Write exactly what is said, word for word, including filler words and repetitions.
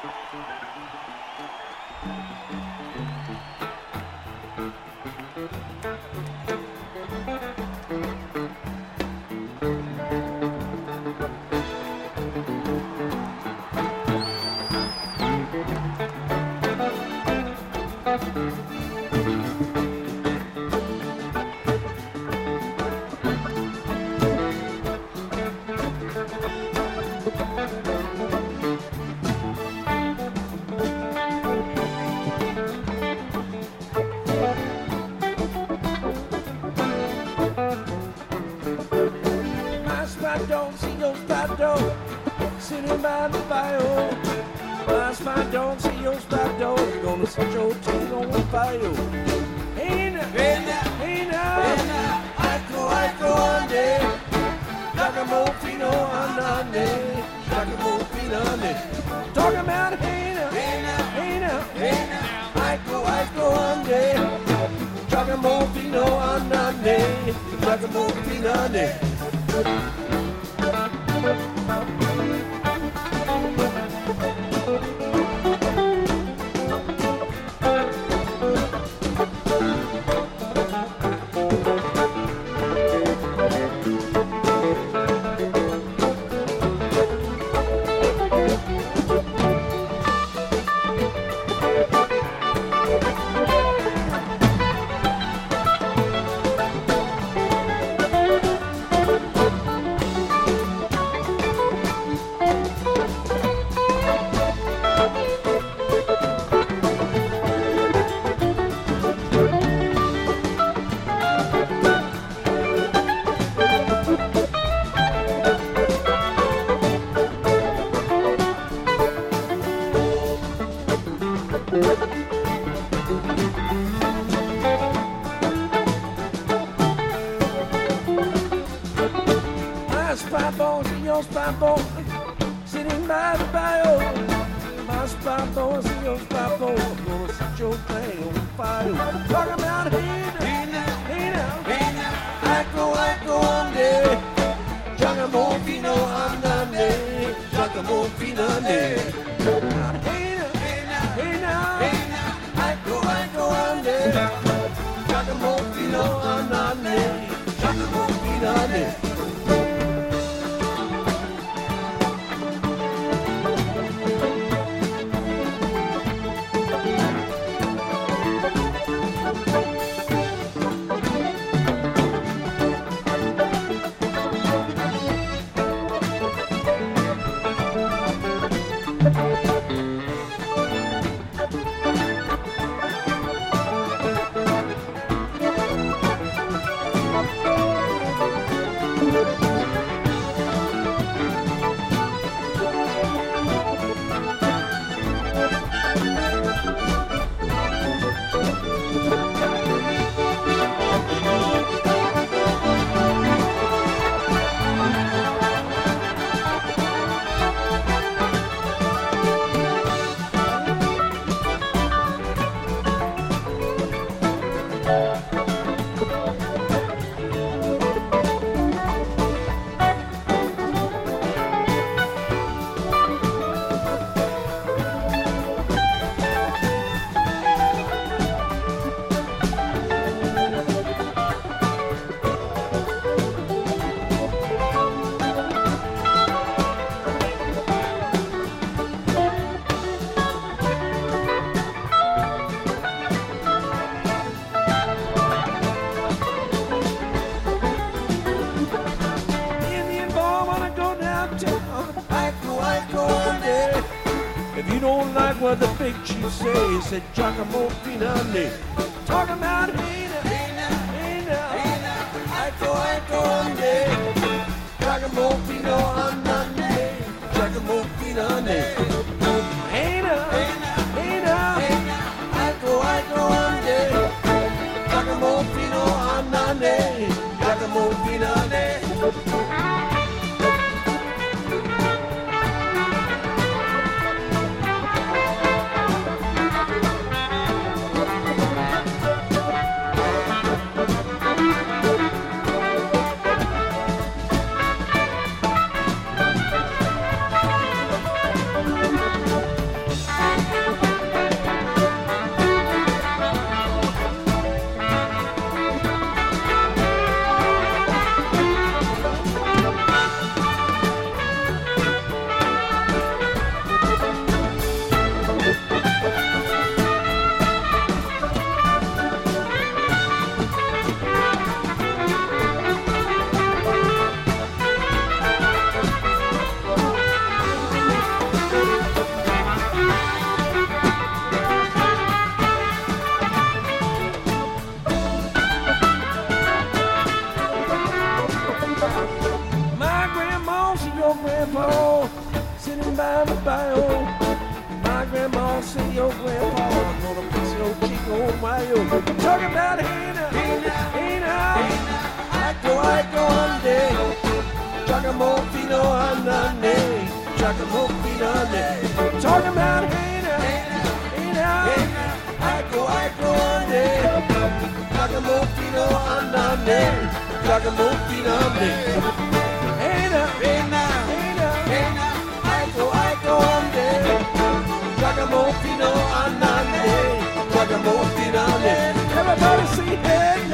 Sitting by the fire, my spot don't see your spot door. Gonna set your teeth on fire. Hey now, hey now, hey now, hey now. I go, I go on there. Giacomo Andante, Giacomo Andante. Talking about hey now, hey now, hey now, hey now. I go, I go on there. Giacomo Andante, Giacomo Andante. Sitting by the bio, my spot bones and your spot bones. I'm gonna set your thing on fire. Talking about hey now, hey now, hey now, hey now. I go, I go on there. Giacomo Fino Andante, Giacomo Finande. Hey now, hey now, hey now, hey now. I go, I go on there. Giacomo Fino Andante, Giacomo Finande. What the big chief say, said Giacomo Finande. Talking about hey now, hey now, hey now, hey now. I go, I go on there. Giacomo Fino Andante, Giacomo Finande. Hey now, hey now, hey now, hey now. I go, I go on there. Giacomo Fino Andante, Giacomo Finande. grandma, see your grandpa. I'm gonna fix your cheek on my own. Talking about hey now, hey now, hey now, hey now. I go, I go on day. Chagamofino anane, chagamofino ane. Talking about hey now, hey now, hey now, hey now. I go, I go on day. Chagamofino anane, chagamofino ane. Hey now, hey now, hey now, hey now. I go, I go on day. Chagamofino anane, chagamofino ane. Everybody say hey now.